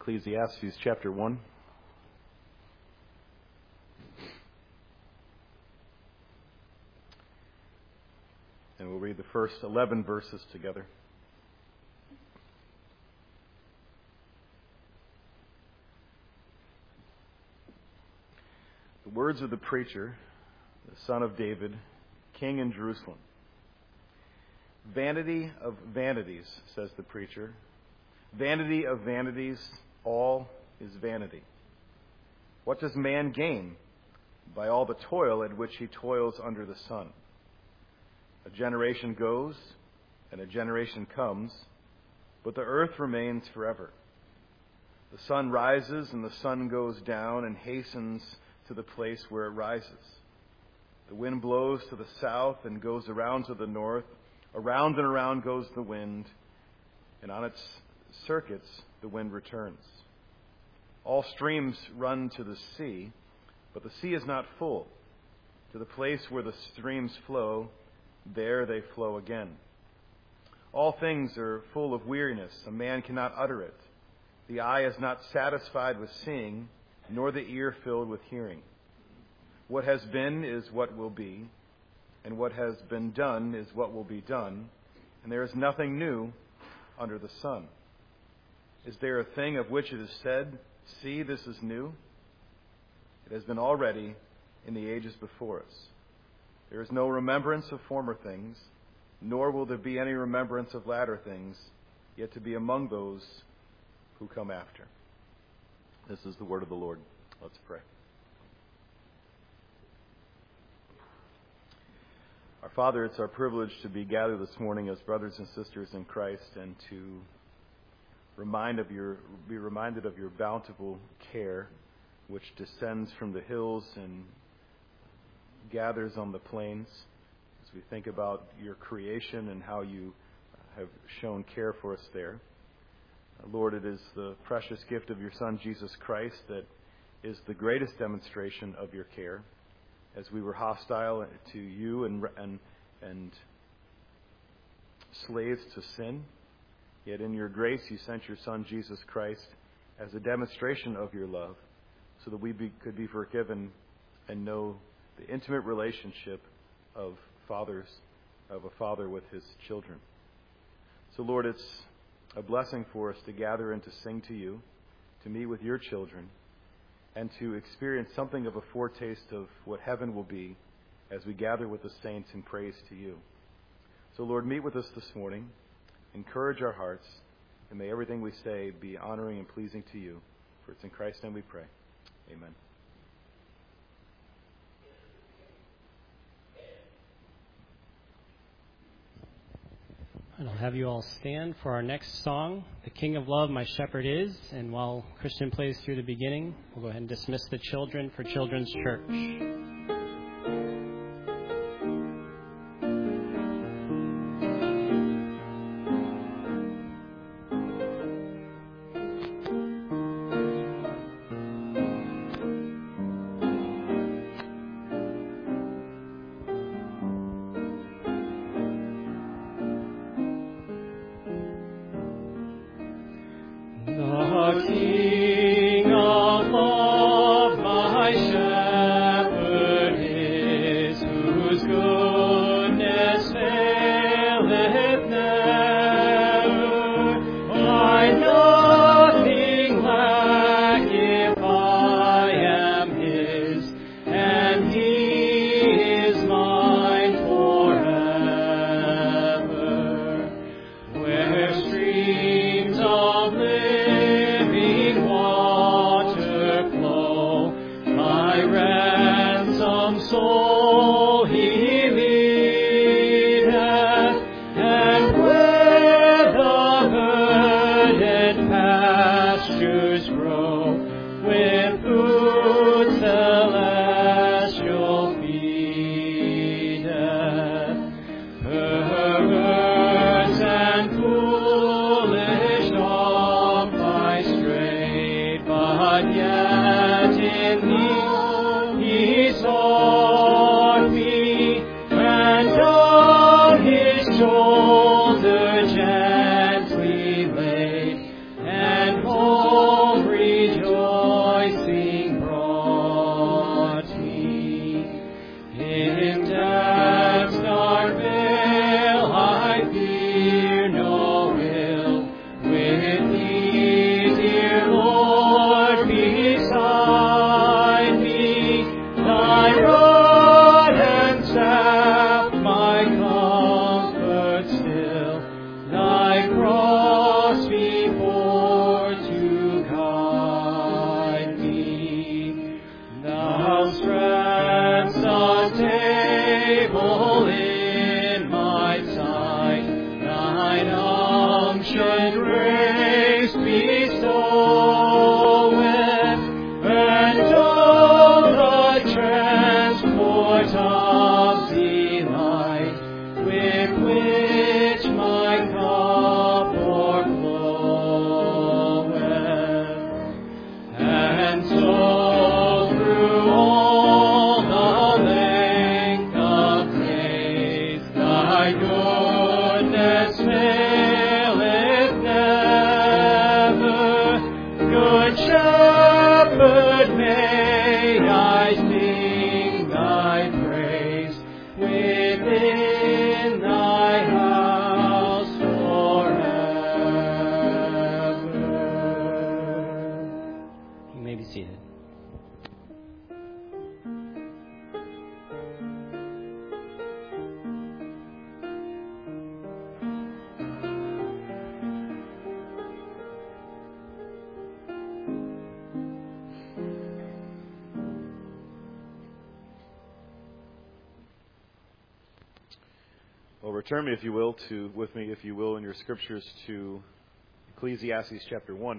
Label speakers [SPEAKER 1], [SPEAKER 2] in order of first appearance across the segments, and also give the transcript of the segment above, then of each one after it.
[SPEAKER 1] Ecclesiastes chapter 1. And we'll read the first 11 verses together. The words of the preacher, the son of David, king in Jerusalem. Vanity of vanities, says the preacher. Vanity of vanities, all is vanity. What does man gain by all the toil at which he toils under the sun? A generation goes, and a generation comes, but the earth remains forever. The sun rises, and the sun goes down, and hastens to the place where it rises. The wind blows to the south and goes around to the north. Around and around goes the wind, and on its circuits the wind returns. All streams run to the sea, but the sea is not full. To the place where the streams flow, there they flow again. All things are full of weariness. A man cannot utter it. The eye is not satisfied with seeing, nor the ear filled with hearing. What has been is what will be, and what has been done is what will be done, and there is nothing new under the sun. Is there a thing of which it is said, "See, this is new"? It has been already in the ages before us. There is no remembrance of former things, nor will there be any remembrance of latter things, yet to be among those who come after. This is the word of the Lord. Let's pray. Our Father, it's our privilege to be gathered this morning as brothers and sisters in Christ and to be reminded of your bountiful care, which descends from the hills and gathers on the plains. As we think about your creation and how you have shown care for us there. Lord, it is the precious gift of your Son, Jesus Christ, that is the greatest demonstration of your care. As we were hostile to you and slaves to sin, yet in your grace you sent your Son, Jesus Christ, as a demonstration of your love, so that we could be forgiven and know the intimate relationship of a father with his children. So, Lord, it's a blessing for us to gather and to sing to you, to meet with your children, and to experience something of a foretaste of what heaven will be as we gather with the saints in praise to you. So, Lord, meet with us this morning, encourage our hearts, and may everything we say be honoring and pleasing to you. For it's in Christ's name we pray. Amen.
[SPEAKER 2] And I'll have you all stand for our next song, The King of Love, My Shepherd Is. And while Christian plays through the beginning, we'll go ahead and dismiss the children for Children's Church.
[SPEAKER 3] Shoulder gently laid and hold should grace bestowed, and all the transport of delight with which my cup o'erfloweth. And so through all the length of days thy goodness faileth never. Good Shepherd, may I sing thy praise within thy house forever.
[SPEAKER 2] You may be seated.
[SPEAKER 1] Well, return me, if you will, with me, if you will, in your scriptures to Ecclesiastes chapter 1.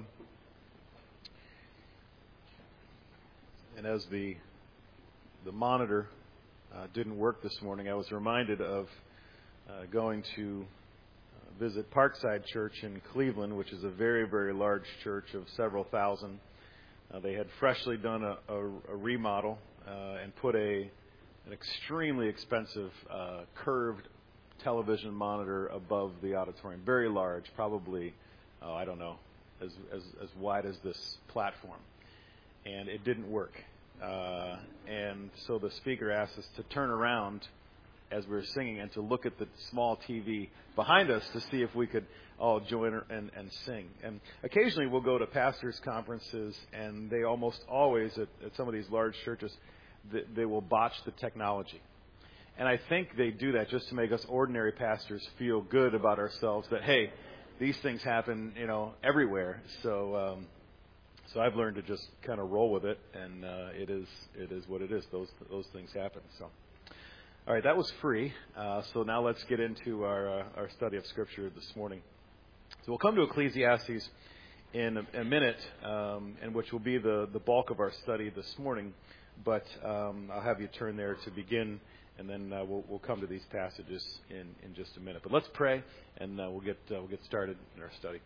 [SPEAKER 1] And as the monitor didn't work this morning, I was reminded of going to visit Parkside Church in Cleveland, which is a very, very large church of several thousand. They had freshly done a remodel and put an extremely expensive curved television monitor above the auditorium, very large, probably, I don't know, as wide as this platform. And it didn't work. And so the speaker asked us to turn around as we were singing and to look at the small TV behind us to see if we could all join and sing. And occasionally we'll go to pastors' conferences, and they almost always, at some of these large churches, they will botch the technology. And I think they do that just to make us ordinary pastors feel good about ourselves, that, hey, these things happen, everywhere. So I've learned to just kind of roll with it, and it is what it is. Those things happen. So, all right, that was free. So now let's get into our study of Scripture this morning. So we'll come to Ecclesiastes in a minute, and which will be the bulk of our study this morning. But I'll have you turn there to begin, and then we'll come to these passages in just a minute. But let's pray, and we'll get started in our study.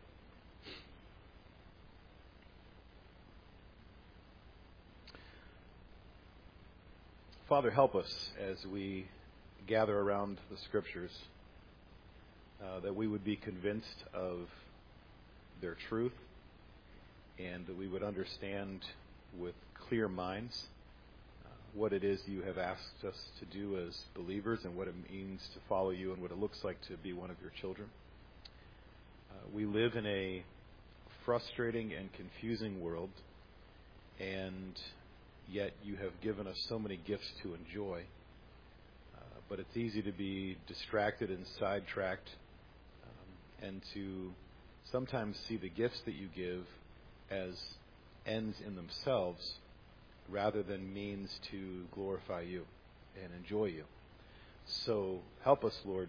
[SPEAKER 1] Father, help us as we gather around the Scriptures, that we would be convinced of their truth, and that we would understand with clear minds what it is you have asked us to do as believers, and what it means to follow you, and what it looks like to be one of your children. We live in a frustrating and confusing world, and yet you have given us so many gifts to enjoy. But it's easy to be distracted and sidetracked, and to sometimes see the gifts that you give as ends in themselves, rather than means to glorify you and enjoy you. So help us, Lord,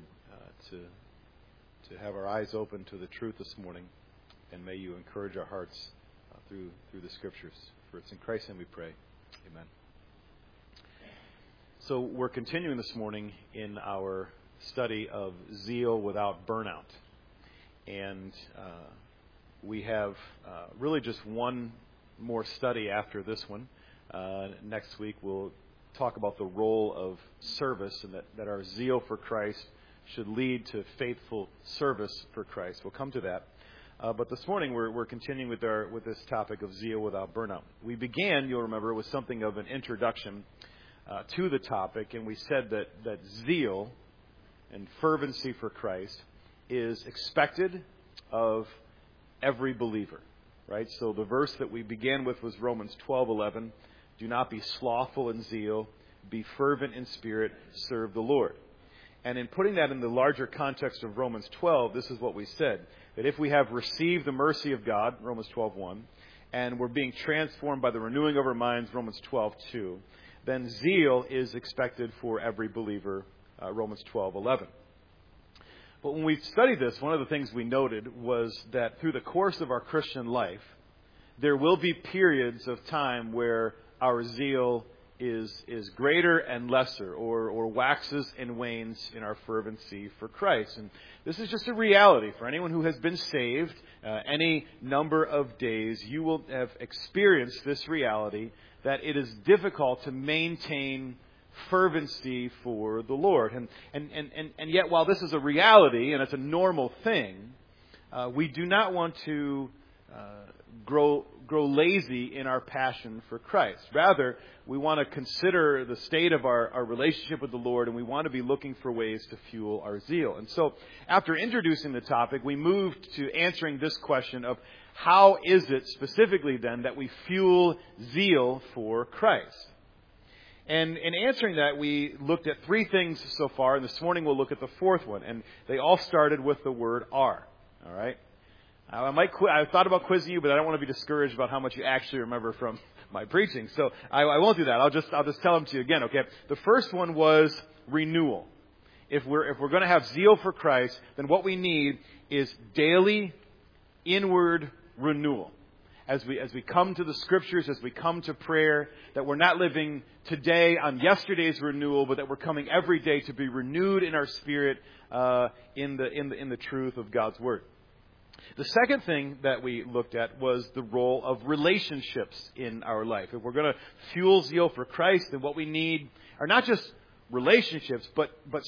[SPEAKER 1] to have our eyes open to the truth this morning, and may you encourage our hearts through the Scriptures. For it's in Christ's name we pray. Amen. So we're continuing this morning in our study of zeal without burnout. And we have really just one more study after this one. Next week we'll talk about the role of service, and that our zeal for Christ should lead to faithful service for Christ. We'll come to that. But this morning we're continuing with this topic of zeal without burnout. We began, you'll remember, with something of an introduction to the topic, and we said that zeal and fervency for Christ is expected of every believer, right? So the verse that we began with was Romans 12:11. Do not be slothful in zeal, be fervent in spirit, serve the Lord. And in putting that in the larger context of Romans 12, this is what we said, that if we have received the mercy of God, Romans 12:1, and we're being transformed by the renewing of our minds, Romans 12:2, then zeal is expected for every believer, Romans 12:11. But when we studied this, one of the things we noted was that through the course of our Christian life, there will be periods of time where our zeal is greater and lesser, or waxes and wanes in our fervency for Christ. And this is just a reality for anyone who has been saved any number of days. You will have experienced this reality that it is difficult to maintain fervency for the Lord. And yet, while this is a reality and it's a normal thing, we do not want to grow lazy in our passion for Christ. Rather, we want to consider the state of our relationship with the Lord, and we want to be looking for ways to fuel our zeal. And so, after introducing the topic, we moved to answering this question of how is it specifically then that we fuel zeal for Christ? And in answering that, we looked at three things so far, and this morning we'll look at the fourth one. And they all started with the word "are." All right? I thought about quizzing you, but I don't want to be discouraged about how much you actually remember from my preaching. So I won't do that. I'll just tell them to you again, okay? The first one was renewal. If we're going to have zeal for Christ, then what we need is daily inward renewal. As we come to the Scriptures, as we come to prayer, that we're not living today on yesterday's renewal, but that we're coming every day to be renewed in our spirit in the truth of God's Word. The second thing that we looked at was the role of relationships in our life. If we're going to fuel zeal for Christ, then what we need are not just relationships, but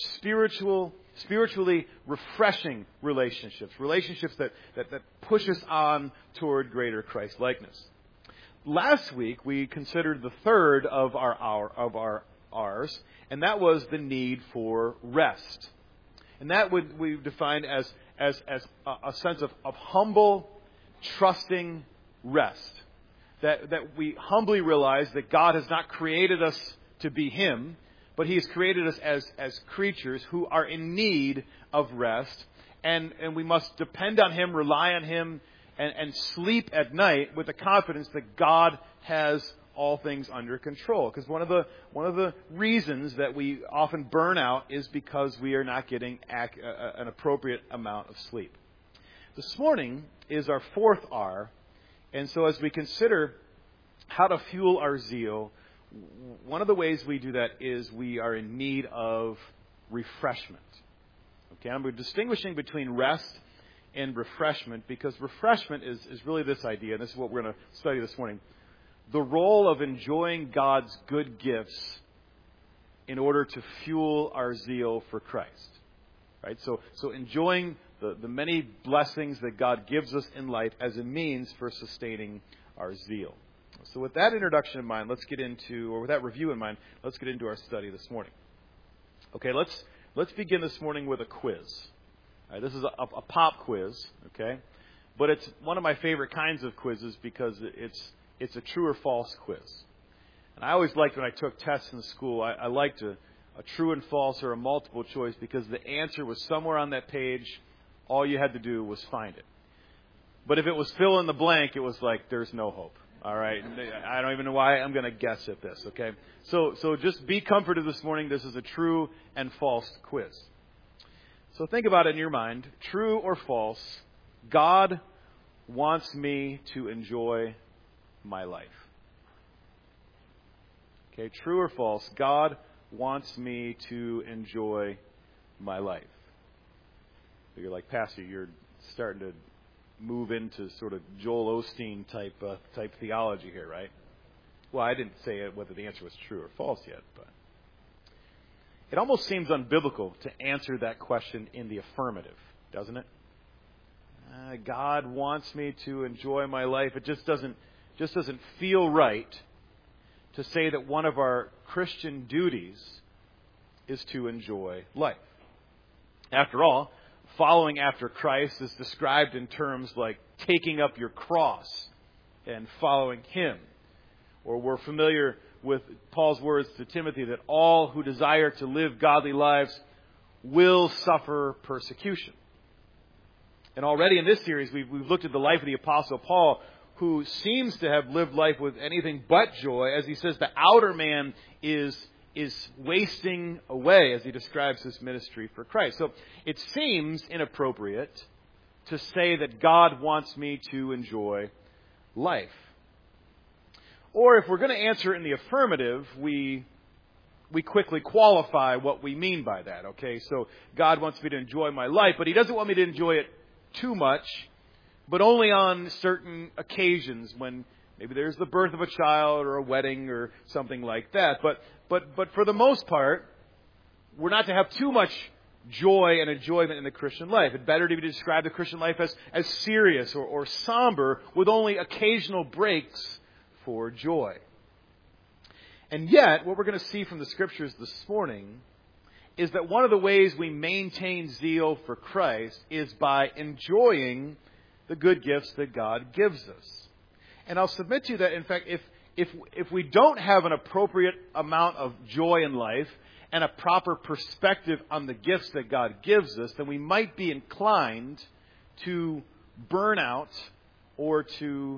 [SPEAKER 1] spiritually refreshing relationships. Relationships that push us on toward greater Christ-likeness. Last week, we considered the third of our R's, and that was the need for rest. And that we defined as a sense of humble, trusting rest. That we humbly realize that God has not created us to be Him, but He has created us as creatures who are in need of rest. And we must depend on Him, rely on Him, and sleep at night with the confidence that God has all things under control. Because one of the reasons that we often burn out is because we are not getting an appropriate amount of sleep. This morning is our fourth R, and so as we consider how to fuel our zeal, one of the ways we do that is we are in need of refreshment. Okay, I'm distinguishing between rest and refreshment because refreshment is really this idea, and this is what we're going to study this morning. The role of enjoying God's good gifts in order to fuel our zeal for Christ. Right? So enjoying the many blessings that God gives us in life as a means for sustaining our zeal. So with that introduction in mind, with that review in mind, let's get into our study this morning. Okay, let's begin this morning with a quiz. All right, this is a pop quiz, okay? But it's one of my favorite kinds of quizzes because it's a true or false quiz. And I always liked when I took tests in school, I liked a true and false or a multiple choice because the answer was somewhere on that page. All you had to do was find it. But if it was fill in the blank, it was like, there's no hope. All right? I don't even know why I'm going to guess at this, okay? So just be comforted this morning. This is a true and false quiz. So think about it in your mind. True or false, God wants me to enjoy my life. Okay, true or false, God wants me to enjoy my life. You're like, Pastor, you're starting to move into sort of Joel Osteen type theology here, right? Well, I didn't say whether the answer was true or false yet, but it almost seems unbiblical to answer that question in the affirmative, doesn't it? God wants me to enjoy my life. It just doesn't feel right to say that one of our Christian duties is to enjoy life. After all, following after Christ is described in terms like taking up your cross and following Him. Or we're familiar with Paul's words to Timothy that all who desire to live godly lives will suffer persecution. And already in this series, we've looked at the life of the Apostle Paul, who seems to have lived life with anything but joy. As he says, the outer man is wasting away as he describes his ministry for Christ. So it seems inappropriate to say that God wants me to enjoy life. Or if we're going to answer in the affirmative, we quickly qualify what we mean by that. Okay, so God wants me to enjoy my life, but he doesn't want me to enjoy it too much, but only on certain occasions when maybe there's the birth of a child or a wedding or something like that. But for the most part, we're not to have too much joy and enjoyment in the Christian life. It's better to describe the Christian life as serious or somber with only occasional breaks for joy. And yet, what we're going to see from the Scriptures this morning is that one of the ways we maintain zeal for Christ is by enjoying the good gifts that God gives us. And I'll submit to you that, in fact, if we don't have an appropriate amount of joy in life and a proper perspective on the gifts that God gives us, then we might be inclined to burn out or to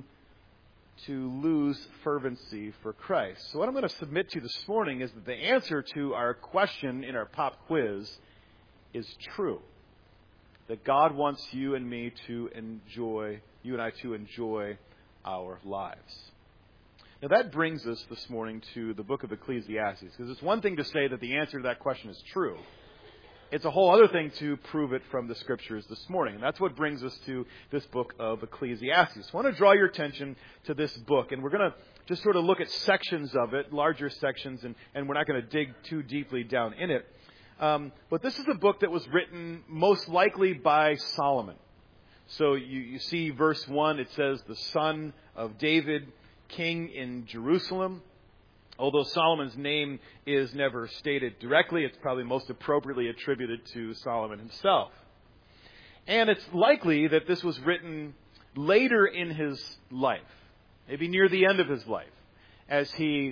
[SPEAKER 1] lose fervency for Christ. So what I'm going to submit to you this morning is that the answer to our question in our pop quiz is true. That God wants you and me to enjoy, you and I to enjoy our lives. Now that brings us this morning to the book of Ecclesiastes, because it's one thing to say that the answer to that question is true. It's a whole other thing to prove it from the Scriptures this morning. And that's what brings us to this book of Ecclesiastes. I want to draw your attention to this book, and we're going to just sort of look at sections of it, larger sections, and we're not going to dig too deeply down in it. But this is a book that was written most likely by Solomon. So you see verse 1, it says, the son of David, king in Jerusalem. Although Solomon's name is never stated directly, it's probably most appropriately attributed to Solomon himself. And it's likely that this was written later in his life, maybe near the end of his life, as he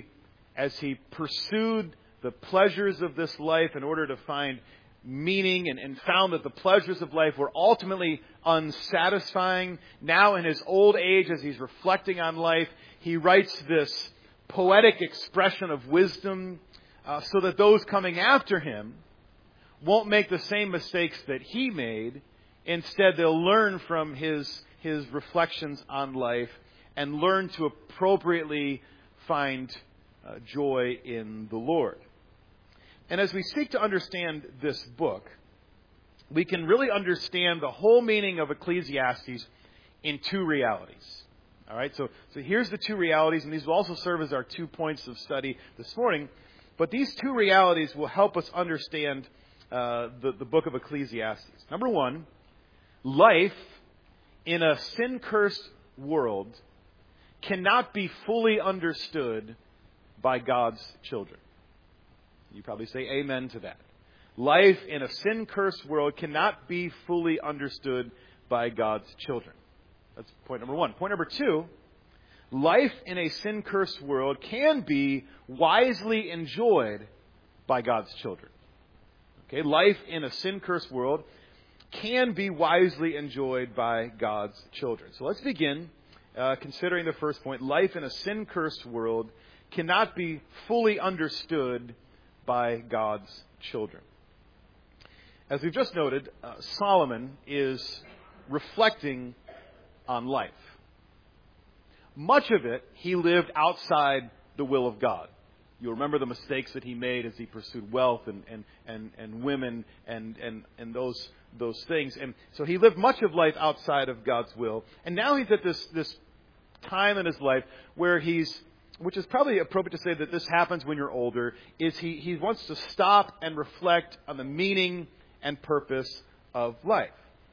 [SPEAKER 1] pursued the pleasures of this life in order to find meaning and found that the pleasures of life were ultimately unsatisfying. Now in his old age, as he's reflecting on life, he writes this poetic expression of wisdom so that those coming after him won't make the same mistakes that he made. Instead, they'll learn from his reflections on life and learn to appropriately find joy in the Lord. And as we seek to understand this book, we can really understand the whole meaning of Ecclesiastes in two realities. All right, so here's the two realities, and these will also serve as our 2 points of study this morning. But these two realities will help us understand the book of Ecclesiastes. Number one, life in a sin-cursed world cannot be fully understood by God's children. You probably say amen to that. Life in a sin-cursed world cannot be fully understood by God's children. That's point number one. Point number two, life in a sin-cursed world can be wisely enjoyed by God's children. Okay, life in a sin-cursed world can be wisely enjoyed by God's children. So let's begin considering the first point. Life in a sin-cursed world cannot be fully understood by God's children. As we've just noted, Solomon is reflecting on life. Much of it, he lived outside the will of God. You'll remember the mistakes that he made as he pursued wealth and women and those things. And so he lived much of life outside of God's will. And now he's at this time in his life where which is probably appropriate to say that this happens when you're older, is he wants to stop and reflect on the meaning and purpose of life.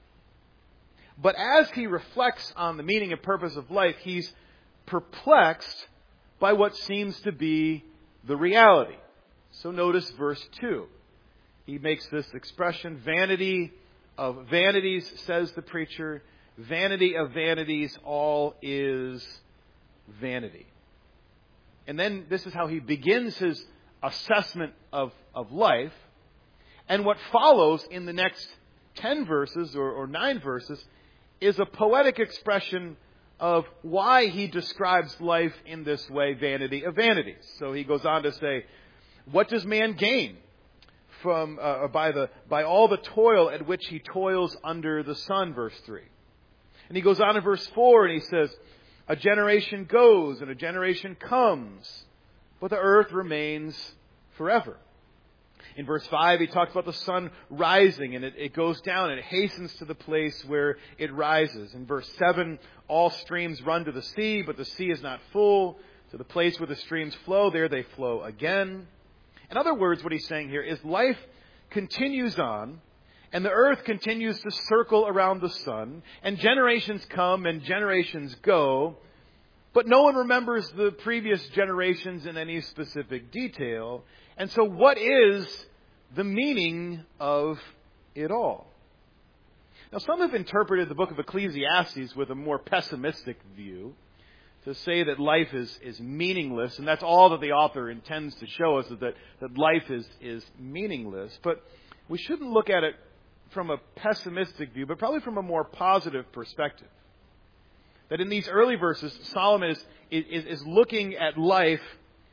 [SPEAKER 1] But as he reflects on the meaning and purpose of life, he's perplexed by what seems to be the reality. So notice verse 2. He makes this expression, vanity of vanities, says the preacher. Vanity of vanities, all is vanity. And then this is how he begins his assessment of life. And what follows in the next 10 verses or 9 verses is a poetic expression of why he describes life in this way, vanity of vanities. So he goes on to say, What does man gain from by all the toil at which he toils under the sun, verse 3. And he goes on in verse 4 and he says, a generation goes and a generation comes, but the earth remains forever. In verse 5, he talks about the sun rising, and it goes down and it hastens to the place where it rises. In verse 7, all streams run to the sea, but the sea is not full. To the place where the streams flow, there they flow again. In other words, what he's saying here is life continues on, and the earth continues to circle around the sun, and generations come and generations go, but no one remembers the previous generations in any specific detail. And so what is the meaning of it all? Now, some have interpreted the book of Ecclesiastes with a more pessimistic view, to say that life is meaningless, and that's all that the author intends to show us, is that life is meaningless. But we shouldn't look at it from a pessimistic view, but probably from a more positive perspective. That in these early verses, Solomon is looking at life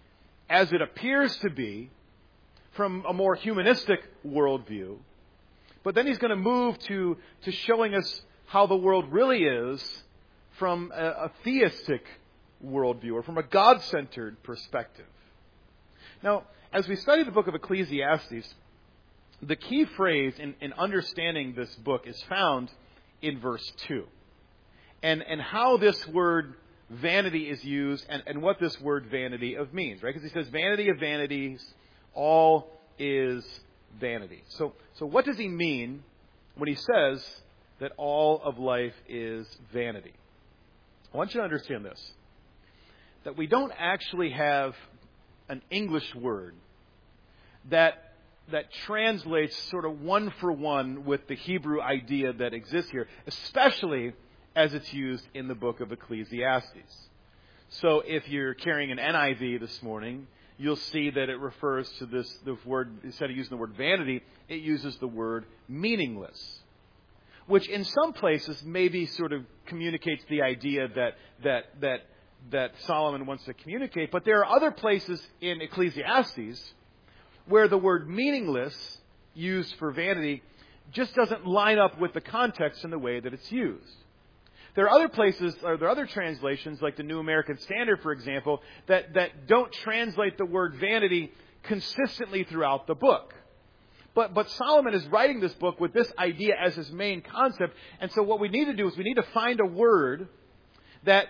[SPEAKER 1] as it appears to be from a more humanistic worldview. But then he's going to move to showing us how the world really is from a theistic worldview, or from a God-centered perspective. Now, as we study the book of Ecclesiastes, the key phrase in understanding this book is found in verse 2. And how this word vanity is used, and what this word vanity of means, right? Because he says, vanity of vanities, all is vanity. So what does he mean when he says that all of life is vanity? I want you to understand this, that we don't actually have an English word that translates sort of one for one with the Hebrew idea that exists here, especially as it's used in the book of Ecclesiastes. So if you're carrying an NIV this morning, you'll see that it refers to the word, instead of using the word vanity, it uses the word meaningless, which in some places maybe sort of communicates the idea that Solomon wants to communicate. But there are other places in Ecclesiastes where the word meaningless, used for vanity, just doesn't line up with the context and the way that it's used. There are other places, or there are other translations, like the New American Standard, for example, that don't translate the word vanity consistently throughout the book. But Solomon is writing this book with this idea as his main concept. And so what we need to do is we need to find a word that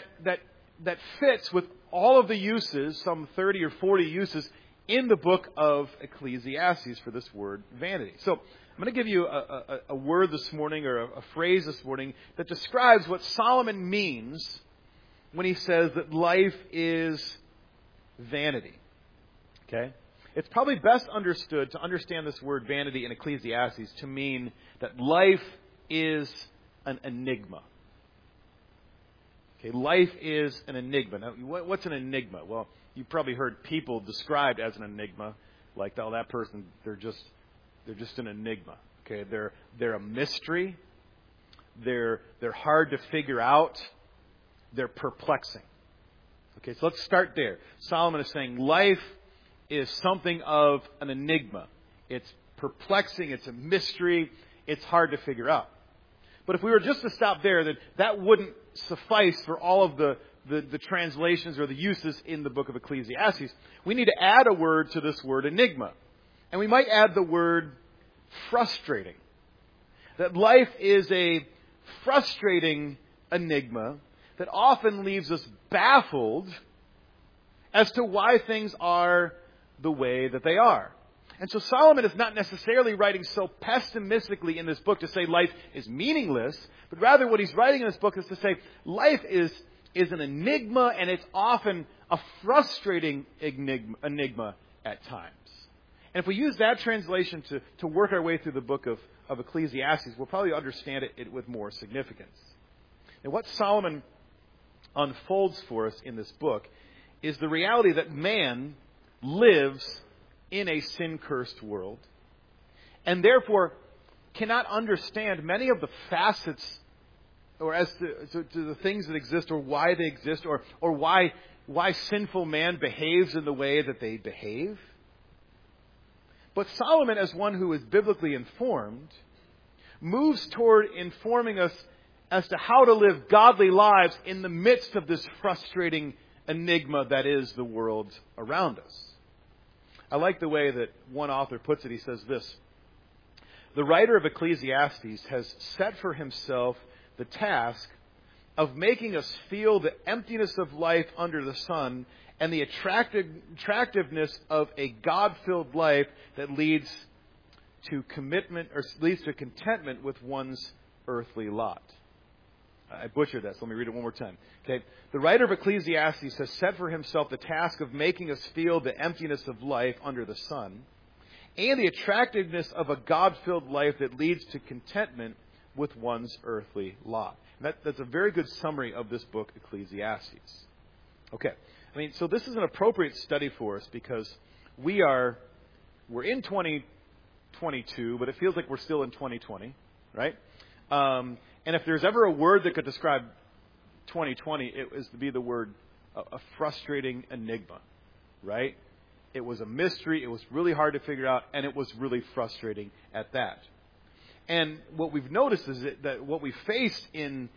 [SPEAKER 1] fits with all of the uses, some 30 or 40 uses, in the book of Ecclesiastes for this word vanity. So I'm going to give you a word this morning, or a phrase this morning, that describes what Solomon means when he says that life is vanity. Okay? It's probably best understood to understand this word vanity in Ecclesiastes to mean that life is an enigma. Okay, life is an enigma. Now, what's an enigma? Well, you've probably heard people described as an enigma, like, oh, that person, they're just an enigma. Okay, they're a mystery. They're hard to figure out. They're perplexing. Okay, so let's start there. Solomon is saying life is something of an enigma. It's perplexing. It's a mystery. It's hard to figure out. But if we were just to stop there, then that wouldn't suffice for all of the translations or the uses in the book of Ecclesiastes. We need to add a word to this word enigma. And we might add the word frustrating. That life is a frustrating enigma that often leaves us baffled as to why things are the way that they are. And so Solomon is not necessarily writing so pessimistically in this book to say life is meaningless, but rather what he's writing in this book is to say life is an enigma, and it's often a frustrating enigma at times. And if we use that translation to work our way through the book of Ecclesiastes, we'll probably understand it with more significance. And what Solomon unfolds for us in this book is the reality that man lives in a sin-cursed world, and therefore cannot understand many of the facets, or as to the things that exist, or why they exist, or why sinful man behaves in the way that they behave. But Solomon, as one who is biblically informed, moves toward informing us as to how to live godly lives in the midst of this frustrating enigma that is the world around us. I like the way that one author puts it. He says this: the writer of Ecclesiastes has set for himself the task of making us feel the emptiness of life under the sun and the attractiveness of a God-filled life that leads to commitment or leads to contentment with one's earthly lot. I butchered that, so let me read it one more time. Okay, the writer of Ecclesiastes has set for himself the task of making us feel the emptiness of life under the sun and the attractiveness of a God-filled life that leads to contentment with one's earthly lot. And that's a very good summary of this book, Ecclesiastes. Okay, so this is an appropriate study for us because we're in 2022, but it feels like we're still in 2020, right? And if there's ever a word that could describe 2020, it was to be the word a frustrating enigma, right? It was a mystery. It was really hard to figure out, and it was really frustrating at that. And what we've noticed is that what we faced in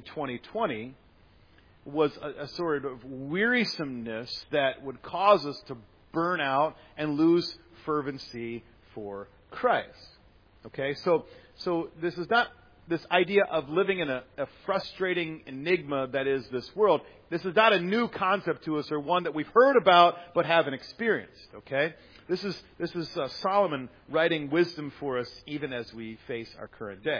[SPEAKER 1] 2020 was a sort of wearisomeness that would cause us to burn out and lose fervency for Christ. Okay, so this is not this idea of living in a frustrating enigma that is this world. This is not a new concept to us or one that we've heard about but haven't experienced. Okay, this is Solomon writing wisdom for us even as we face our current day.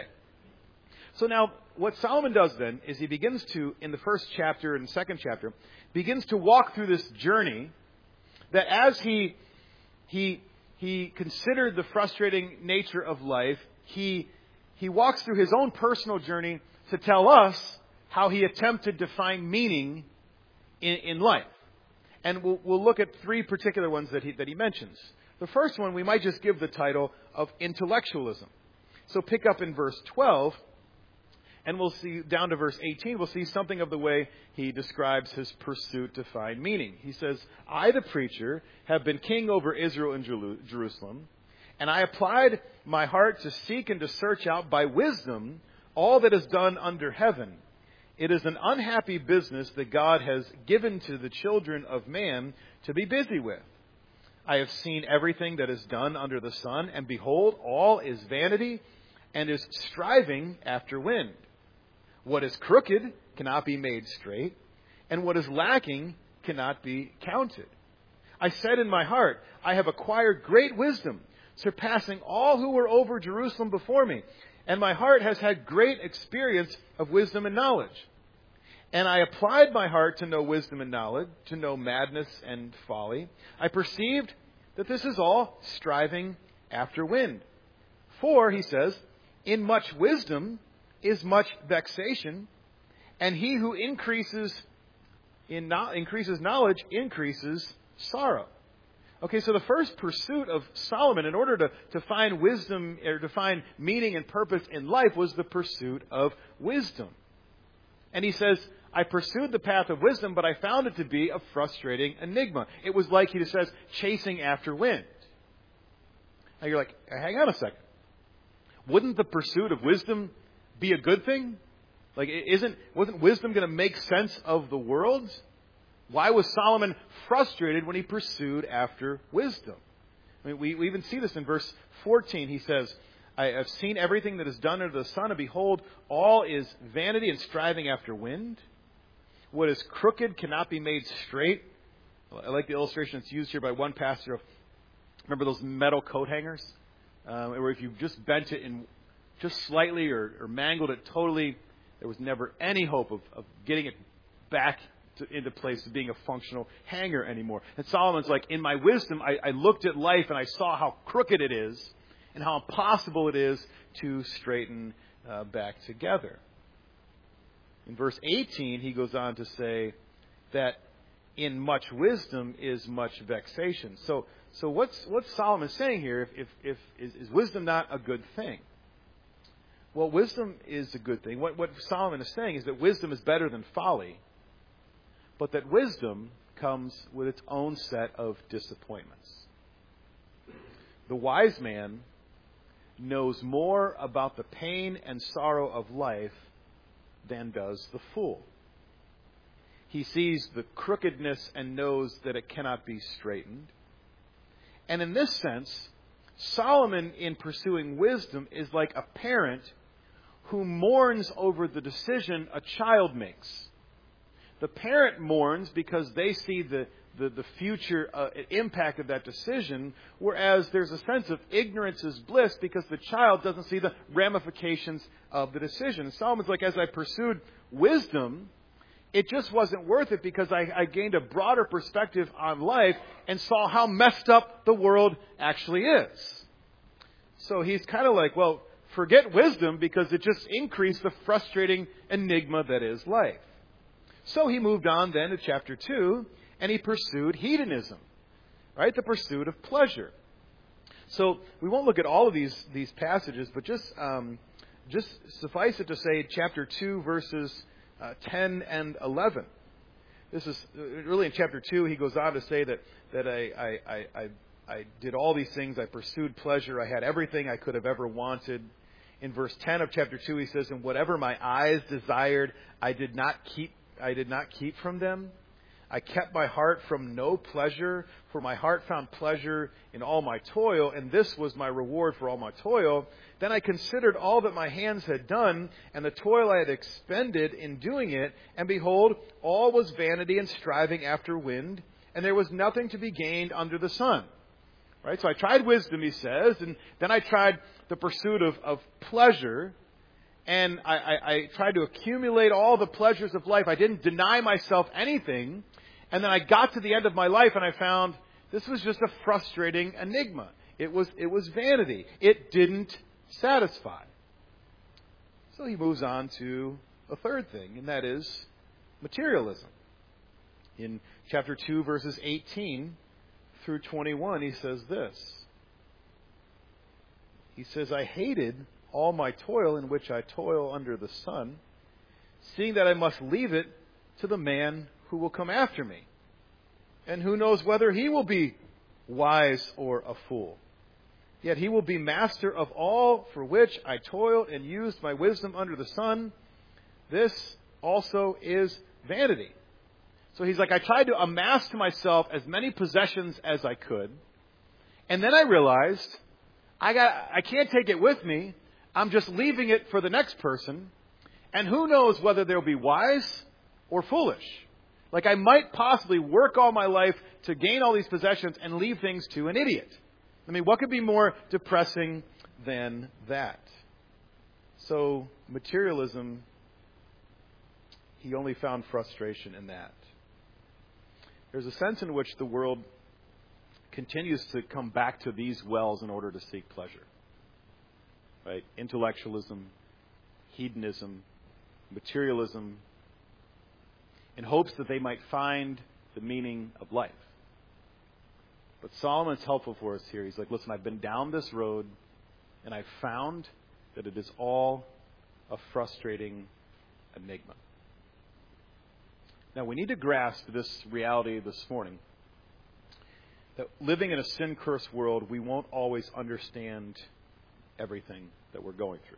[SPEAKER 1] So now, what Solomon does then is he begins to, in the first chapter and second chapter, begins to walk through this journey that as he considered the frustrating nature of life, he walks through his own personal journey to tell us how he attempted to find meaning in life. And we'll look at three particular ones that he mentions. The first one we might just give the title of intellectualism. So pick up in verse 12, and we'll see down to verse 18, we'll see something of the way he describes his pursuit to find meaning. He says, I, the preacher, have been king over Israel and Jerusalem, and I applied my heart to seek and to search out by wisdom all that is done under heaven. It is an unhappy business that God has given to the children of man to be busy with. I have seen everything that is done under the sun, and behold, all is vanity and is striving after wind. What is crooked cannot be made straight, and what is lacking cannot be counted. I said in my heart, I have acquired great wisdom, surpassing all who were over Jerusalem before me. And my heart has had great experience of wisdom and knowledge. And I applied my heart to know wisdom and knowledge, to know madness and folly. I perceived that this is all striving after wind. For, he says, in much wisdom is much vexation, and he who increases knowledge increases sorrow. Okay, so the first pursuit of Solomon in order to find wisdom or to find meaning and purpose in life was the pursuit of wisdom. And he says, I pursued the path of wisdom, but I found it to be a frustrating enigma. It was like, he says, chasing after wind. Now you're like, hang on a second. Wouldn't the pursuit of wisdom be a good thing? Like, wasn't wisdom going to make sense of the world? Why was Solomon frustrated when he pursued after wisdom? I mean, we even see this in verse 14. He says, I have seen everything that is done under the sun, and behold, all is vanity and striving after wind. What is crooked cannot be made straight. I like the illustration that's used here by one pastor of, remember those metal coat hangers? Where if you just bent it in just slightly or mangled it totally, there was never any hope of getting it back into place of being a functional hanger anymore. And Solomon's like, in my wisdom, I looked at life and I saw how crooked it is and how impossible it is to straighten back together. In verse 18, he goes on to say that in much wisdom is much vexation. So what's Solomon saying here? Is wisdom not a good thing? Well, wisdom is a good thing. What Solomon is saying is that wisdom is better than folly, but that wisdom comes with its own set of disappointments. The wise man knows more about the pain and sorrow of life than does the fool. He sees the crookedness and knows that it cannot be straightened. And in this sense, Solomon, in pursuing wisdom, is like a parent who mourns over the decision a child makes. The parent mourns because they see the future impact of that decision, whereas there's a sense of ignorance is bliss because the child doesn't see the ramifications of the decision. And Solomon's like, as I pursued wisdom, it just wasn't worth it because I gained a broader perspective on life and saw how messed up the world actually is. So he's kind of like, well, forget wisdom because it just increased the frustrating enigma that is life. So he moved on then to chapter 2, and he pursued hedonism, right? The pursuit of pleasure. So we won't look at all of these passages, but just suffice it to say chapter 2, verses 10 and 11. This is really in chapter 2. He goes on to say that I did all these things. I pursued pleasure. I had everything I could have ever wanted. In verse 10 of chapter 2, he says, "And whatever my eyes desired, I did not keep from them. I kept my heart from no pleasure, for my heart found pleasure in all my toil, and this was my reward for all my toil. Then I considered all that my hands had done, and the toil I had expended in doing it, and behold, all was vanity and striving after wind, and there was nothing to be gained under the sun." Right? So I tried wisdom, he says, and then I tried the pursuit of pleasure, and I tried to accumulate all the pleasures of life. I didn't deny myself anything. And then I got to the end of my life and I found this was just a frustrating enigma. It was vanity. It didn't satisfy. So he moves on to a third thing, and that is materialism. In chapter 2, verses 18 through 21, he says this. He says, "I hated all my toil in which I toil under the sun, seeing that I must leave it to the man who will come after me. And who knows whether he will be wise or a fool. Yet he will be master of all for which I toiled and used my wisdom under the sun. This also is vanity." So he's like, I tried to amass to myself as many possessions as I could. And then I realized I can't take it with me. I'm just leaving it for the next person. And who knows whether they'll be wise or foolish. Like I might possibly work all my life to gain all these possessions and leave things to an idiot. I mean, what could be more depressing than that? So materialism, he only found frustration in that. There's a sense in which the world continues to come back to these wells in order to seek pleasure. Right? Intellectualism, hedonism, materialism, in hopes that they might find the meaning of life. But Solomon's helpful for us here. He's like, listen, I've been down this road, and I've found that it is all a frustrating enigma. Now, we need to grasp this reality this morning, that living in a sin-cursed world, we won't always understand everything that we're going through.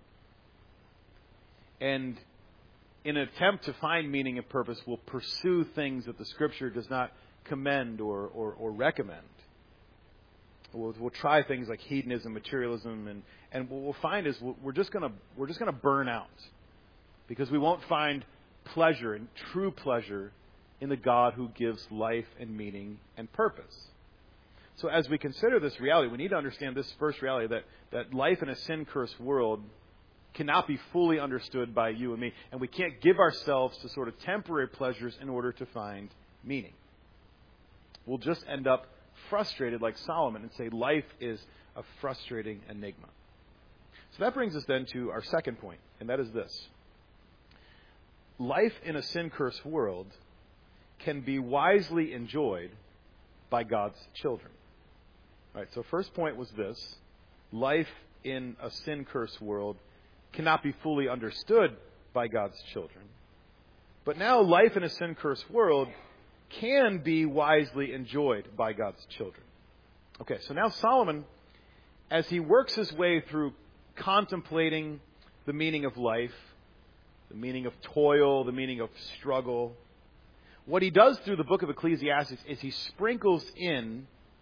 [SPEAKER 1] And in an attempt to find meaning and purpose, we'll pursue things that the Scripture does not commend or recommend. We'll try things like hedonism, materialism, and what we'll find is we're just going to burn out because we won't find pleasure and true pleasure in the God who gives life and meaning and purpose. So as we consider this reality, we need to understand this first reality that life in a sin-cursed world cannot be fully understood by you and me. And we can't give ourselves to sort of temporary pleasures in order to find meaning. We'll just end up frustrated like Solomon and say life is a frustrating enigma. So that brings us then to our second point, and that is this. Life in a sin-cursed world can be wisely enjoyed by God's children. All right, so first point was this. Life in a sin-cursed world cannot be fully understood by God's children. But now life in a sin-cursed world can be wisely enjoyed by God's children. Okay, so now Solomon as he works his way through contemplating the meaning of life, the meaning of toil, the meaning of struggle, what he does through the book of Ecclesiastes is he sprinkles in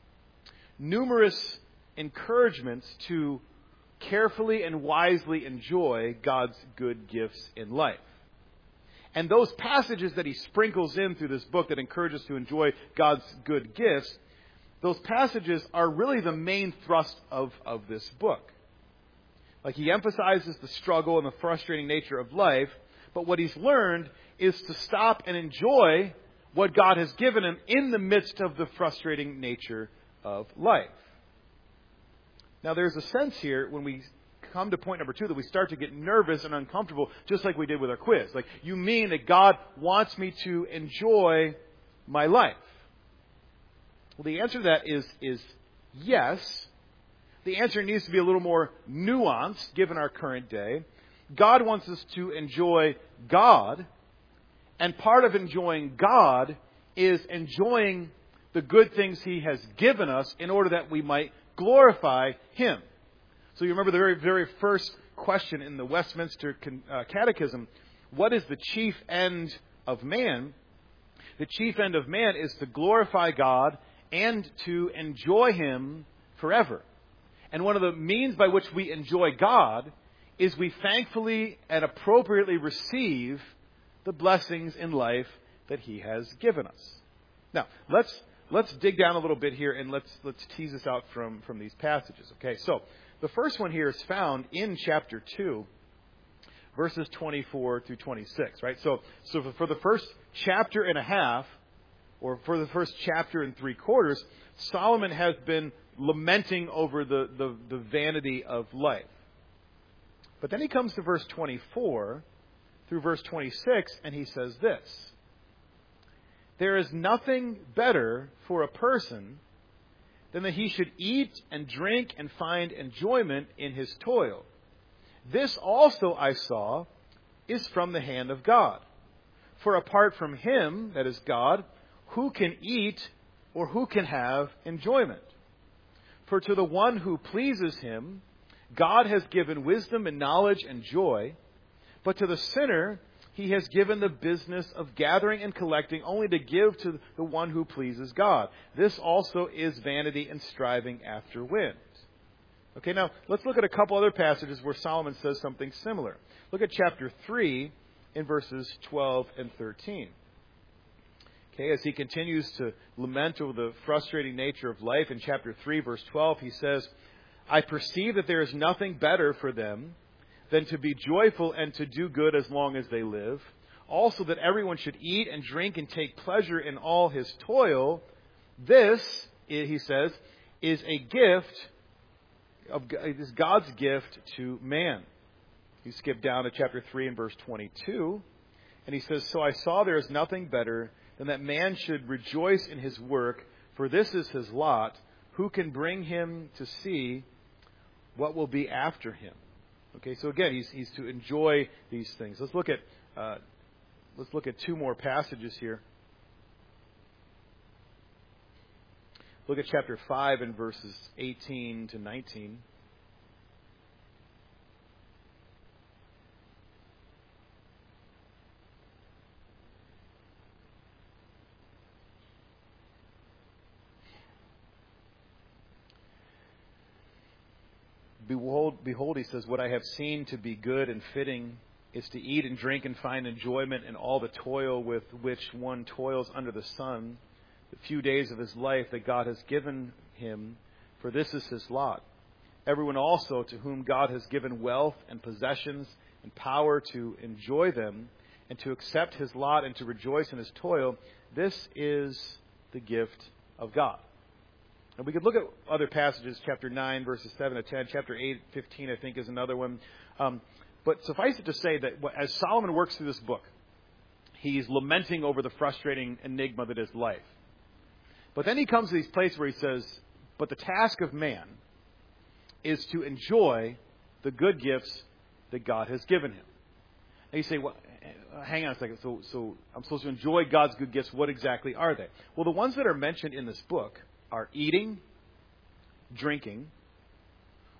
[SPEAKER 1] numerous encouragements to carefully and wisely enjoy God's good gifts in life. And those passages that he sprinkles in through this book that encourage us to enjoy God's good gifts, those passages are really the main thrust of this book. Like, he emphasizes the struggle and the frustrating nature of life, but what he's learned is to stop and enjoy what God has given him in the midst of the frustrating nature of life. Now, there's a sense here when we come to point number 2 that we start to get nervous and uncomfortable, just like we did with our quiz. Like, you mean that God wants me to enjoy my life? Well, the answer to that is yes. The answer needs to be a little more nuanced given our current day. God wants us to enjoy God, and part of enjoying God is enjoying the good things He has given us in order that we might glorify Him. So you remember the very, very first question in the Westminster Catechism, what is the chief end of man? The chief end of man is to glorify God and to enjoy Him forever. And one of the means by which we enjoy God is we thankfully and appropriately receive the blessings in life that He has given us. Now, let's dig down a little bit here and let's tease this out from these passages. Okay, so the first one here is found in chapter 2, verses 24 through 26, right? So for the first chapter and a half, or for the first chapter and 3/4, Solomon has been lamenting over the vanity of life. But then he comes to verse 24 through verse 26, and he says this: there is nothing better for a person than that he should eat and drink and find enjoyment in his toil. This also I saw is from the hand of God. For apart from Him, that is God, who can eat or who can have enjoyment? For to the one who pleases Him, God has given wisdom and knowledge and joy, but to the sinner He has given the business of gathering and collecting only to give to the one who pleases God. This also is vanity and striving after wind. Okay, now let's look at a couple other passages where Solomon says something similar. Look at chapter 3 in verses 12 and 13. Okay, as he continues to lament over the frustrating nature of life, in chapter 3, verse 12, he says, I perceive that there is nothing better for them than to be joyful and to do good as long as they live. Also that everyone should eat and drink and take pleasure in all his toil. This, he says, is a gift is God's gift to man. You skip down to chapter 3 and verse 22, and he says, so I saw there is nothing better than that man should rejoice in his work, for this is his lot. Who can bring him to see what will be after him? Okay, so again, he's to enjoy these things. Let's look at 2 more passages here. Look at chapter 5 and verses 18 to 19. Behold, he says, what I have seen to be good and fitting is to eat and drink and find enjoyment in all the toil with which one toils under the sun, the few days of his life that God has given him, for this is his lot. Everyone also to whom God has given wealth and possessions and power to enjoy them and to accept his lot and to rejoice in his toil, this is the gift of God. And we could look at other passages, chapter 9, verses 7 to 10, chapter 8, 15, I think, is another one. But suffice it to say that as Solomon works through this book, he's lamenting over the frustrating enigma that is life. But then he comes to these places where he says, but the task of man is to enjoy the good gifts that God has given him. And you say, well, hang on a second. So I'm supposed to enjoy God's good gifts. What exactly are they? Well, the ones that are mentioned in this book are eating, drinking,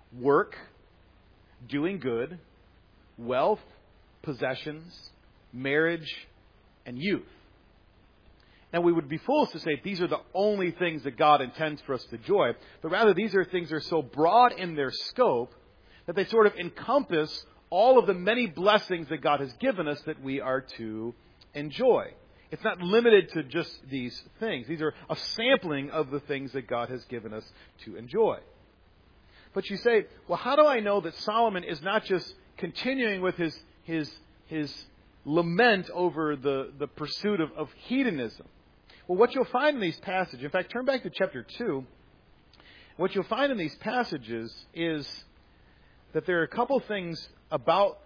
[SPEAKER 1] work, doing good, wealth, possessions, marriage, and youth. Now, we would be fools to say these are the only things that God intends for us to enjoy, but rather these are things that are so broad in their scope that they sort of encompass all of the many blessings that God has given us that we are to enjoy. It's not limited to just these things. These are a sampling of the things that God has given us to enjoy. But you say, well, how do I know that Solomon is not just continuing with his lament over the pursuit of hedonism? Well, what you'll find in these passages, in fact, turn back to chapter 2. What you'll find in these passages is that there are a couple things about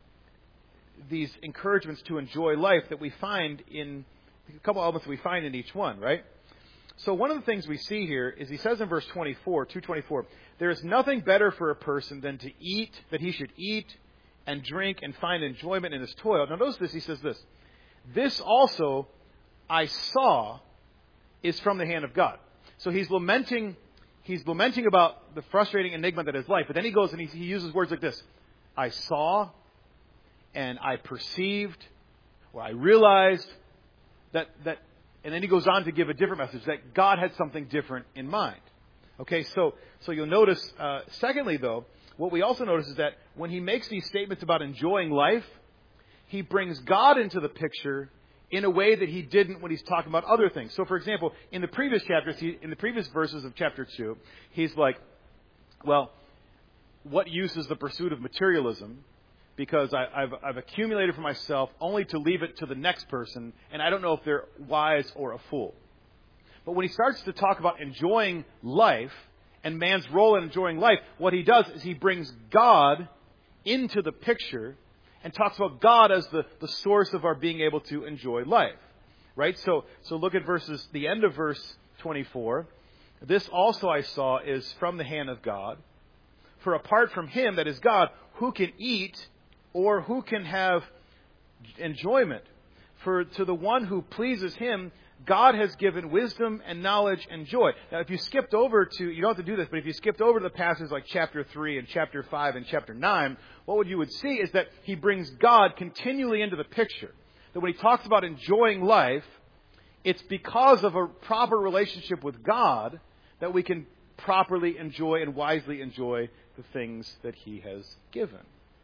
[SPEAKER 1] these encouragements to enjoy life that we find in a couple elements that we find in each one, right? So one of the things we see here is he says in verse 24, 2:24, there is nothing better for a person than to eat, that he should eat and drink and find enjoyment in his toil. Now notice this, he says this, this also I saw is from the hand of God. So he's lamenting about the frustrating enigma that is life, but then he goes and he uses words like this, I saw and I perceived, or I realized that, and then he goes on to give a different message, that God had something different in mind. Okay, so you'll notice, secondly though, what we also notice is that when he makes these statements about enjoying life, he brings God into the picture in a way that he didn't when he's talking about other things. So for example, in the previous chapters, in the previous verses of chapter 2, he's like, well, what use is the pursuit of materialism? Because I've accumulated for myself only to leave it to the next person, and I don't know if they're wise or a fool. But when he starts to talk about enjoying life and man's role in enjoying life, what he does is he brings God into the picture and talks about God as the source of our being able to enjoy life. Right? So look at the end of verse 24. This also I saw is from the hand of God. For apart from him, that is God, who can eat or who can have enjoyment? For to the one who pleases him, God has given wisdom and knowledge and joy. Now, if you skipped over to, you don't have to do this, but if you skipped over to the passages like chapter 3 and chapter 5 and chapter 9, what you would see is that he brings God continually into the picture. That when he talks about enjoying life, it's because of a proper relationship with God that we can properly enjoy and wisely enjoy the things that he has given.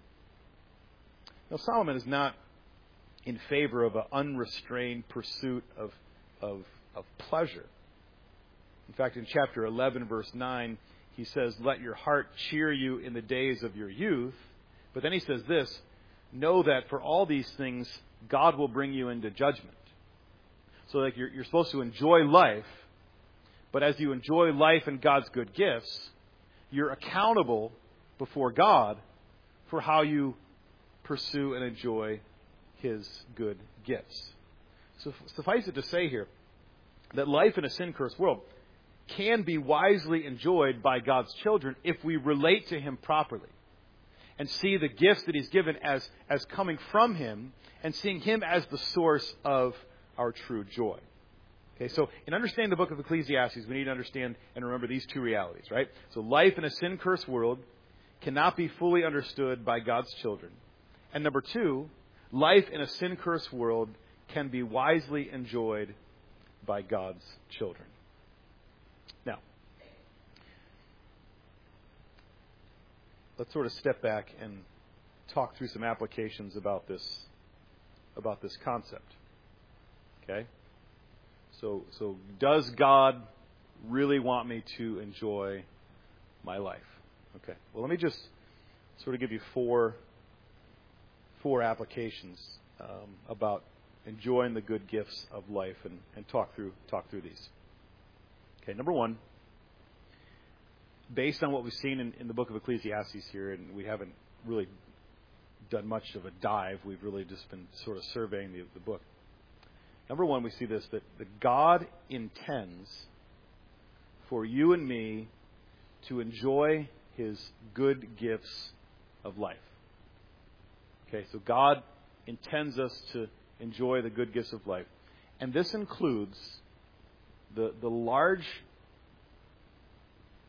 [SPEAKER 1] Now, Solomon is not in favor of an unrestrained pursuit of pleasure. In fact, in chapter 11, verse 9, he says, let your heart cheer you in the days of your youth. But then he says this, know that for all these things, God will bring you into judgment. So like you're supposed to enjoy life, but as you enjoy life and God's good gifts, you're accountable before God for how you pursue and enjoy his good gifts. So suffice it to say here that life in a sin-cursed world can be wisely enjoyed by God's children if we relate to him properly and see the gifts that he's given as coming from him and seeing him as the source of our true joy. Okay, so in understanding the book of Ecclesiastes, we need to understand and remember these two realities, right? So life in a sin-cursed world cannot be fully understood by God's children. And number two, life in a sin-cursed world can be wisely enjoyed by God's children. Now, let's sort of step back and talk through some applications about this concept. Okay? So does God really want me to enjoy my life? Okay. Well, let me just sort of give you four applications about enjoying the good gifts of life and talk through these. Okay, number one, based on what we've seen in the book of Ecclesiastes here, and we haven't really done much of a dive, we've really just been sort of surveying the book. Number one, we see this, that God intends for you and me to enjoy his good gifts of life. Okay, so God intends us to enjoy the good gifts of life. And this includes the large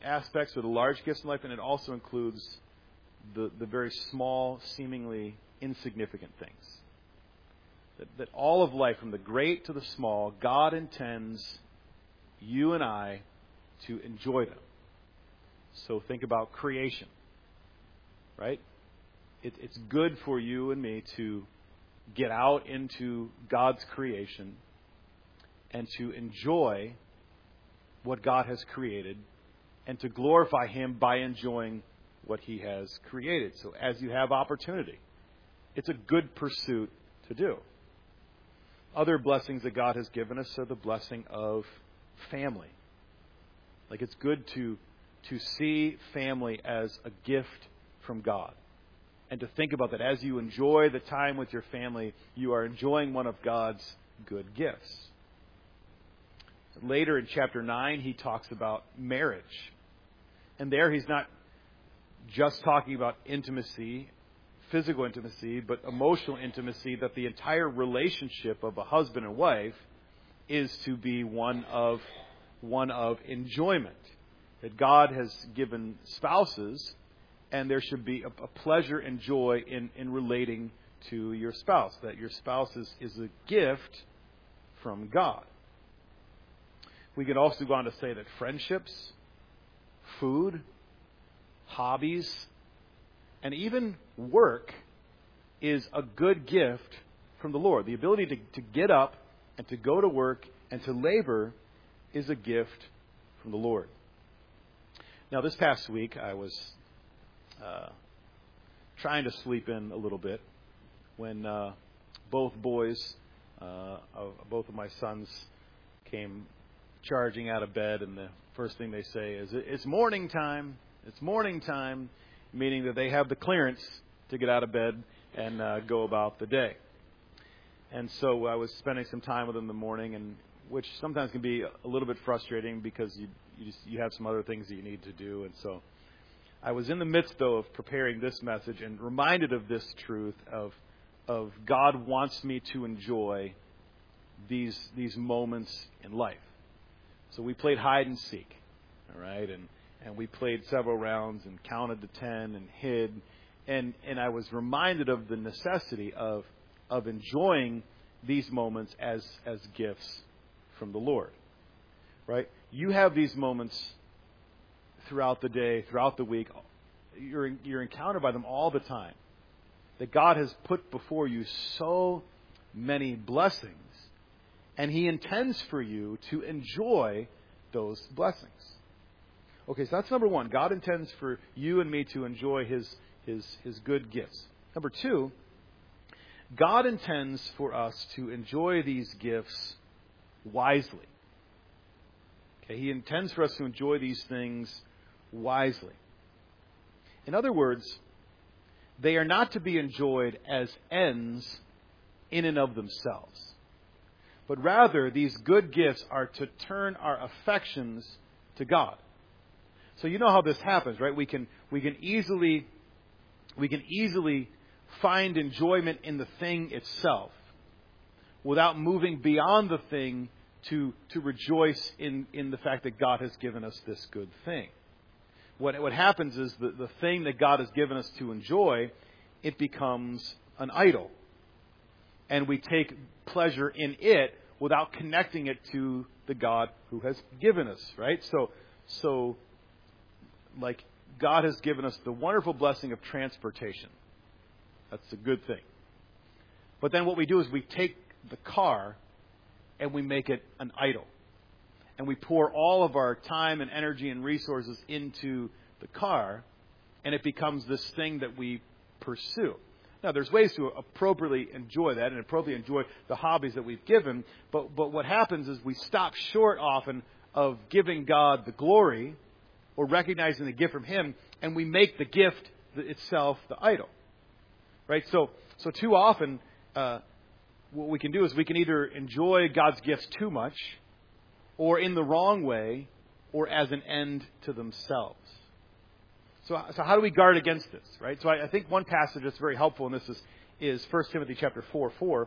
[SPEAKER 1] aspects or the large gifts in life, and it also includes the very small, seemingly insignificant things. That all of life, from the great to the small, God intends you and I to enjoy them. So think about creation, right? It's good for you and me to get out into God's creation and to enjoy what God has created and to glorify Him by enjoying what He has created. So as you have opportunity, it's a good pursuit to do. Other blessings that God has given us are the blessing of family. Like, it's good to see family as a gift from God. And to think about that as you enjoy the time with your family, you are enjoying one of God's good gifts. Later in chapter 9, he talks about marriage. And there he's not just talking about intimacy, physical intimacy, but emotional intimacy, that the entire relationship of a husband and wife is to be one of enjoyment. That God has given spouses, and there should be a pleasure and joy in relating to your spouse. That your spouse is a gift from God. We could also go on to say that friendships, food, hobbies, and even work is a good gift from the Lord. The ability to get up and to go to work and to labor is a gift from the Lord. Now, this past week, I was trying to sleep in a little bit when both boys, both of my sons, came charging out of bed, and the first thing they say is, "It's morning time. It's morning time," meaning that they have the clearance to get out of bed and go about the day. And so I was spending some time with them in the morning, and which sometimes can be a little bit frustrating because you have some other things that you need to do. And so I was in the midst, though, of preparing this message and reminded of this truth of God wants me to enjoy these moments in life. So we played hide and seek, all right, and we played several rounds and counted to 10 and hid, and I was reminded of the necessity of enjoying these moments as gifts from the Lord, right? You have these moments throughout the day, throughout the week. You're encountered by them all the time. That God has put before you so many blessings, and He intends for you to enjoy those blessings. Okay, so that's number one. God intends for you and me to enjoy His good gifts. Number two, God intends for us to enjoy these gifts wisely. Okay, He intends for us to enjoy these things wisely. In other words, they are not to be enjoyed as ends in and of themselves. But rather, these good gifts are to turn our affections to God. So you know how this happens, right? We can easily find enjoyment in the thing itself without moving beyond the thing to rejoice in the fact that God has given us this good thing. What happens is the thing that God has given us to enjoy, it becomes an idol. And we take pleasure in it without connecting it to the God who has given us, right? So like, God has given us the wonderful blessing of transportation. That's a good thing. But then what we do is we take the car and we make it an idol. And we pour all of our time and energy and resources into the car, and it becomes this thing that we pursue. Now, there's ways to appropriately enjoy that and appropriately enjoy the hobbies that we've given, but what happens is we stop short often of giving God the glory or recognizing the gift from Him, and we make the gift itself the idol. Right? So too often, what we can do is we can either enjoy God's gifts too much, or in the wrong way, or as an end to themselves. So how do we guard against this, right? So I think one passage that's very helpful in this is 1 Timothy chapter 4:4,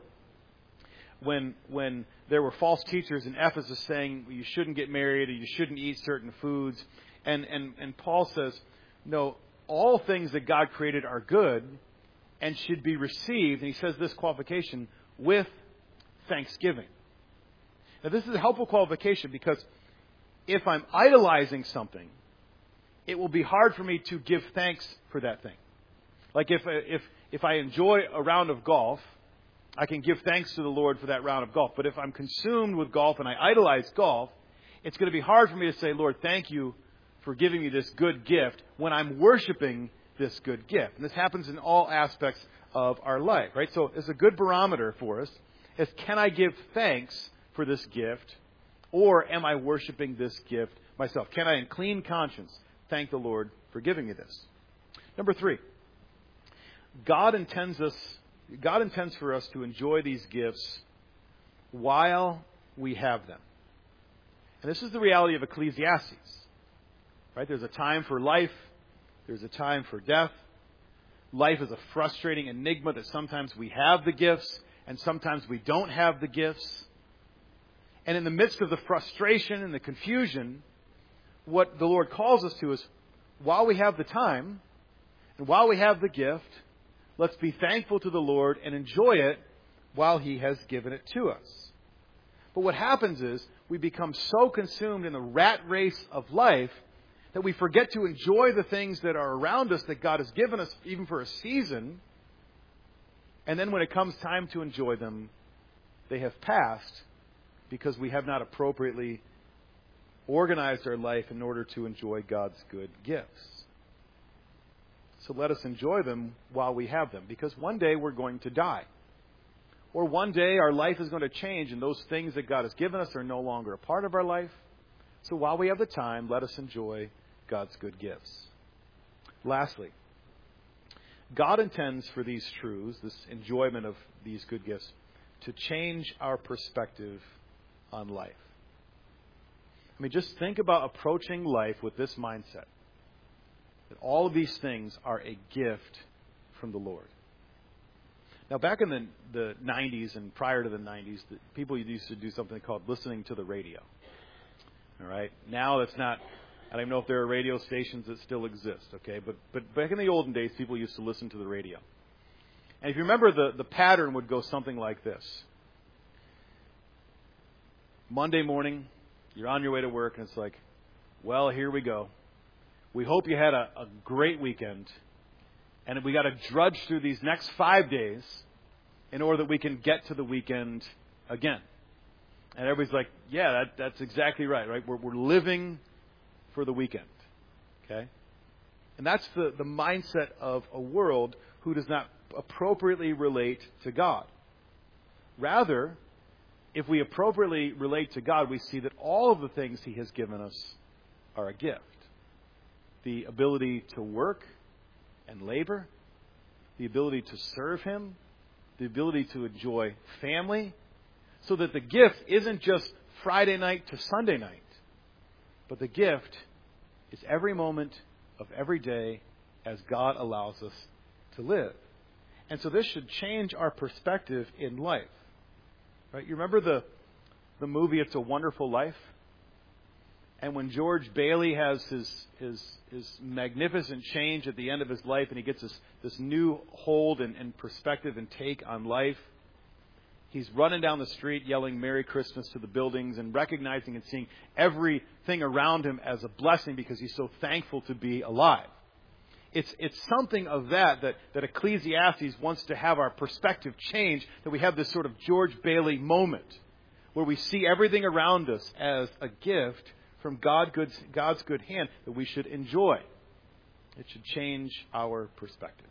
[SPEAKER 1] when there were false teachers in Ephesus saying you shouldn't get married or you shouldn't eat certain foods, And Paul says, no, all things that God created are good and should be received, and he says this qualification, with thanksgiving. Now, this is a helpful qualification because if I'm idolizing something, it will be hard for me to give thanks for that thing. Like if I enjoy a round of golf, I can give thanks to the Lord for that round of golf. But if I'm consumed with golf and I idolize golf, it's going to be hard for me to say, Lord, thank you for giving me this good gift when I'm worshiping this good gift. And this happens in all aspects of our life, right? So it's a good barometer for us is, can I give thanks for this gift, or am I worshiping this gift myself? Can I, in clean conscience, thank the Lord for giving me this? Number 3, God intends for us to enjoy these gifts while we have them. And this is the reality of Ecclesiastes. Right? There's a time for life. There's a time for death. Life is a frustrating enigma that sometimes we have the gifts and sometimes we don't have the gifts. And in the midst of the frustration and the confusion, what the Lord calls us to is, while we have the time and while we have the gift, let's be thankful to the Lord and enjoy it while He has given it to us. But what happens is we become so consumed in the rat race of life that we forget to enjoy the things that are around us that God has given us even for a season. And then when it comes time to enjoy them, they have passed because we have not appropriately organized our life in order to enjoy God's good gifts. So let us enjoy them while we have them, because one day we're going to die. Or one day our life is going to change and those things that God has given us are no longer a part of our life. So while we have the time, let us enjoy God's good gifts. Lastly, God intends for these truths, this enjoyment of these good gifts, to change our perspective on life. I mean, just think about approaching life with this mindset, that all of these things are a gift from the Lord. Now, back in the 90s and prior to the 90s, people used to do something called listening to the radio. All right? Now that's not, I don't even know if there are radio stations that still exist, okay? But back in the olden days, people used to listen to the radio. And if you remember, the pattern would go something like this. Monday morning, you're on your way to work, and it's like, well, here we go. We hope you had a great weekend. And we got to drudge through these next 5 days in order that we can get to the weekend again. And everybody's like, yeah, that's exactly right? We're living for the weekend. Okay? And that's the mindset of a world who does not appropriately relate to God. Rather, if we appropriately relate to God, we see that all of the things He has given us are a gift. The ability to work and labor, the ability to serve Him, the ability to enjoy family, so that the gift isn't just Friday night to Sunday night, but the gift is every moment of every day as God allows us to live. And so this should change our perspective in life. Right? You remember the movie It's a Wonderful Life? And when George Bailey has his magnificent change at the end of his life, and he gets this new hold and perspective and take on life, he's running down the street yelling Merry Christmas to the buildings and recognizing and seeing everything around him as a blessing because he's so thankful to be alive. It's something of that Ecclesiastes wants to have our perspective change, that we have this sort of George Bailey moment where we see everything around us as a gift from God's good hand that we should enjoy. It should change our perspective.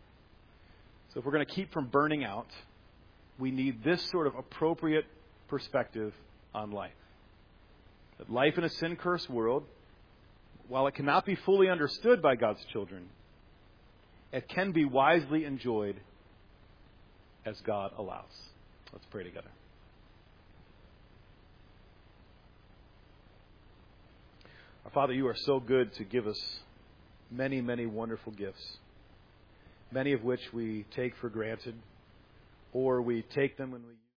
[SPEAKER 1] So if we're going to keep from burning out, we need this sort of appropriate perspective on life. That life in a sin-cursed world, while it cannot be fully understood by God's children, it can be wisely enjoyed as God allows. Let's pray together. Our Father, You are so good to give us many, many wonderful gifts, many of which we take for granted, or we take them and we